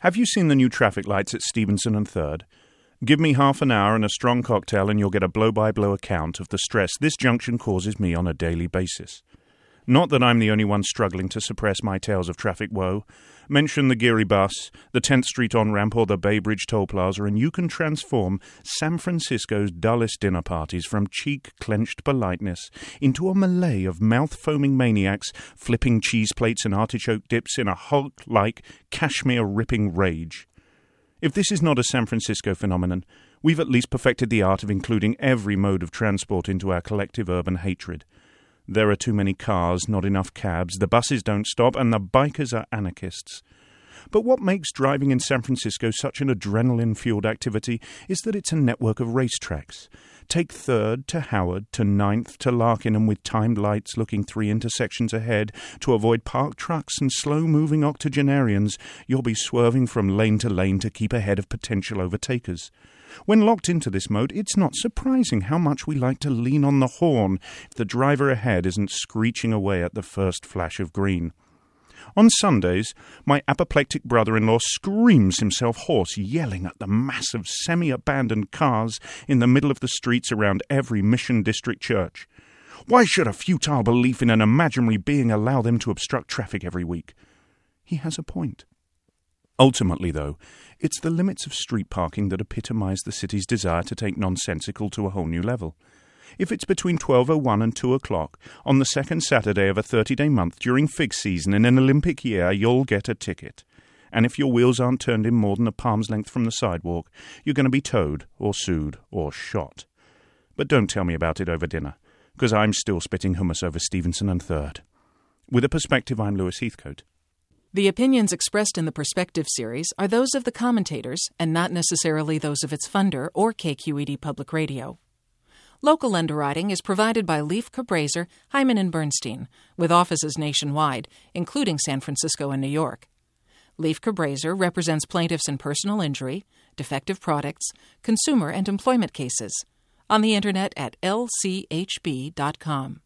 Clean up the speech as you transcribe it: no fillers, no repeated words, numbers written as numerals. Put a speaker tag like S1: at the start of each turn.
S1: Have you seen the new traffic lights at Stevenson and 3rd? Give me half an hour and a strong cocktail and you'll get a blow-by-blow account of the stress this junction causes me on a daily basis. Not that I'm the only one struggling to suppress my tales of traffic woe. Mention the Geary bus, the 10th Street on-ramp or the Bay Bridge toll plaza and you can transform San Francisco's dullest dinner parties from cheek-clenched politeness into a melee of mouth-foaming maniacs flipping cheese plates and artichoke dips in a Hulk-like cashmere-ripping rage. If this is not a San Francisco phenomenon, we've at least perfected the art of including every mode of transport into our collective urban hatred. There are too many cars, not enough cabs, the buses don't stop, and the bikers are anarchists. But what makes driving in San Francisco such an adrenaline-fueled activity is that it's a network of racetracks. Take 3rd to Howard to 9th to Larkinham with timed lights looking 3 intersections ahead to avoid parked trucks and slow-moving octogenarians. You'll be swerving from lane to lane to keep ahead of potential overtakers. When locked into this mode, it's not surprising how much we like to lean on the horn if the driver ahead isn't screeching away at the first flash of green. On Sundays, my apoplectic brother-in-law screams himself hoarse, yelling at the mass of semi-abandoned cars in the middle of the streets around every Mission District church. Why should a futile belief in an imaginary being allow them to obstruct traffic every week? He has a point. Ultimately, though, it's the limits of street parking that epitomise the city's desire to take nonsensical to a whole new level. If it's between 12:01 and 2 o'clock on the second Saturday of a 30-day month during fig season in an Olympic year, you'll get a ticket. And if your wheels aren't turned in more than a palm's length from the sidewalk, you're going to be towed or sued or shot. But don't tell me about it over dinner, because I'm still spitting hummus over Stevenson and 3rd. With a Perspective, I'm Lewis Heathcote.
S2: The opinions expressed in the Perspective series are those of the commentators and not necessarily those of its funder or KQED Public Radio. Local underwriting is provided by Leif Cabraser, Hyman & Bernstein, with offices nationwide, including San Francisco and New York. Leif Cabraser represents plaintiffs in personal injury, defective products, consumer and employment cases. On the Internet at lchb.com.